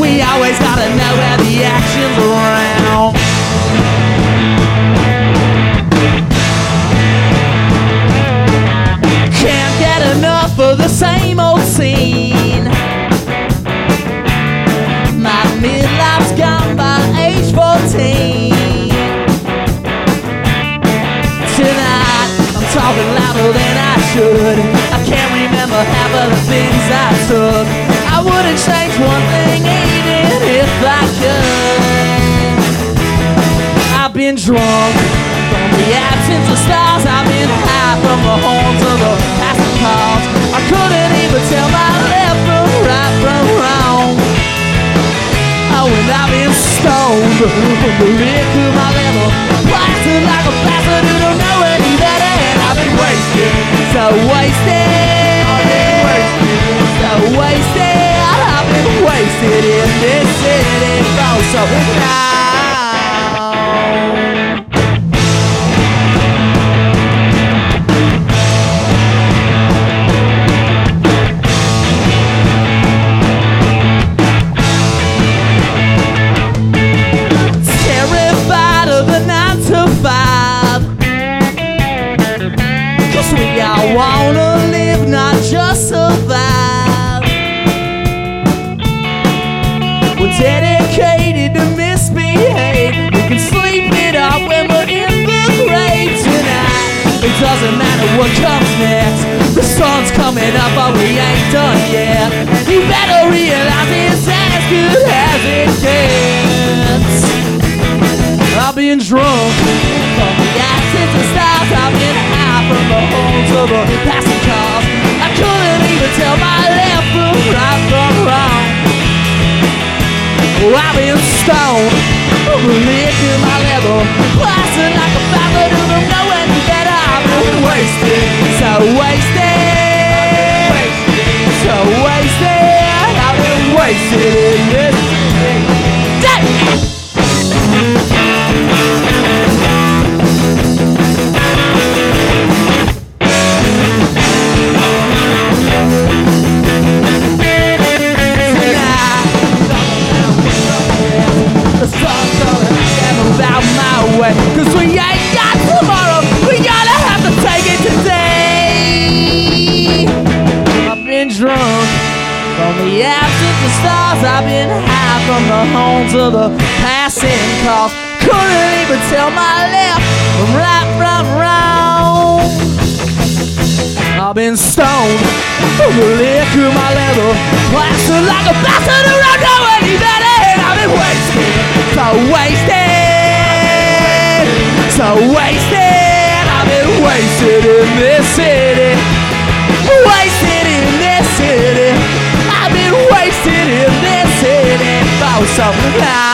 we always gotta know where the action's around. Can't get enough of the same old scene. My midlife's gone by age 14. Tonight, I'm talking louder than I should. I can't remember half of the things I took. I wouldn't change one thing even if I could. I've been drunk from the absence of stars. I've been high from the horns of the passing cars. I couldn't even tell my left from right from wrong. Oh, and I've been stoned from the liquor my level, blasted like a bastard who don't know any better. And I've been wasted, so wasted. I've been wasted, so wasted. I've been wasted in this city for so long. I wanna live, not just survive. We're dedicated to misbehave. We can sleep it off when we're in the grave tonight. It doesn't matter what comes next. The sun's coming up, but we ain't done yet. You better realize it's as good as it gets. I've been drunk from the absence of stars. I've been high from the horns of the passing cars. I couldn't even tell my left from right from wrong. Oh, I've been stoned from the liquor my level, blasted like a bastard who don't know any better. I've been wasted, so wasted, so wasted. I've been wasted in this day. Cause we ain't got tomorrow, we gotta have to take it today. I've been drunk from the absence of stars. I've been high from the horns of the passing cars. Couldn't even tell my left from right from wrong. I've been stoned from the liquor my level, blasted like a bastard who don't know any better. And I've been wasted, so wasted. So wasted, I've been wasted in this city. Wasted in this city. I've been wasted in this city for so long.